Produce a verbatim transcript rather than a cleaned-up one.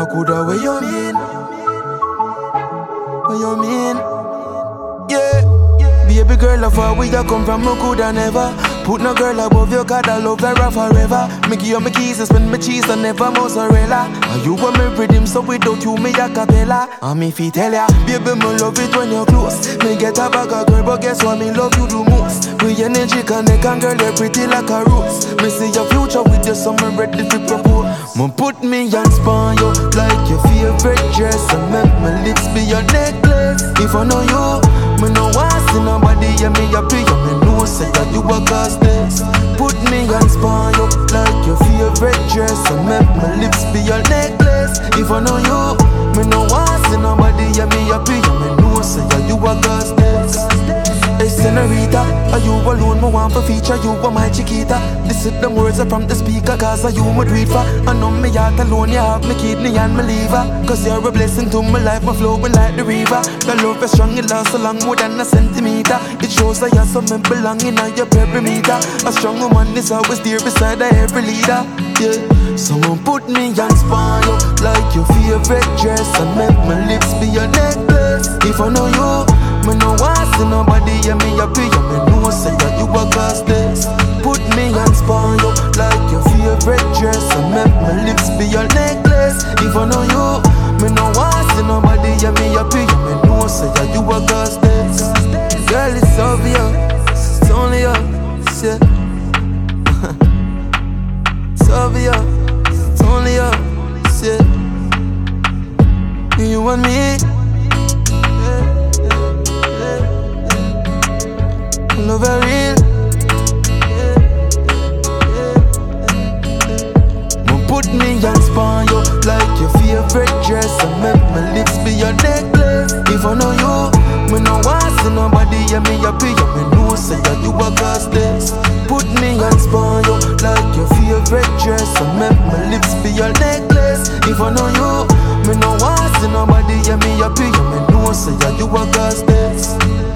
coulda, what you mean? What you mean? Yeah, baby girl, of where we come from, no coulda never put no girl above you, cause I love her forever. Me give you my keys and spend my cheese and never mozzarella. And you want me rhythm, so without you, me a cappella. And me fi tell ya, baby, me love it when you're close. Me get a bag of girl, but guess what, me love you the most. We energy connect and girl, you're pretty like a rose. Me see your future with you, so me ready to propose. Me put me and span you, like your favorite dress. And make my lips be your necklace. If I know you, me no want see nobody, yeah, me happy, yeah, me know, say that you a cause this. Put me and span you like your favorite dress. And make my lips be your necklace. If I know you, me no want see nobody, yeah, me happy, yeah, me know, say that you a cause this. Hey senorita, are you alone, me want for feature, you are my chiquita. This is the words from the speaker, cause are you my dream for. I know me heart alone, you have me kidney and me liver. Cause you're a blessing to my life, my flowing like the river. The love is strong, it lasts so long, more than a centimeter. It shows that you're something belonging on your perimeter. A strong woman is always there beside every leader. Yeah, someone put me and span you like your favorite dress. And make my lips be your necklace. If I know you, me no want see nobody, yeah, me happy, yeah, me know, say that you a cause this. Put me and span you like your favorite dress. And make my lips be your necklace. If I know you, me no want see nobody, yeah, me happy, yeah, me know, say that you a cause this. Girl, it's obvious, it's only us, yeah. It's obvious, it's only us, yeah. You and me, love her real. Won't put me and span you like your favorite dress. And make my lips be your necklace. If I know you, me no want see nobody, yeah, me happy, yeah, me know, say that you a cause this. Put me and span you like your favorite dress. And make my lips be your necklace. If I know you, me no want see nobody, yeah, me happy, yeah, me know, say that you a cause this.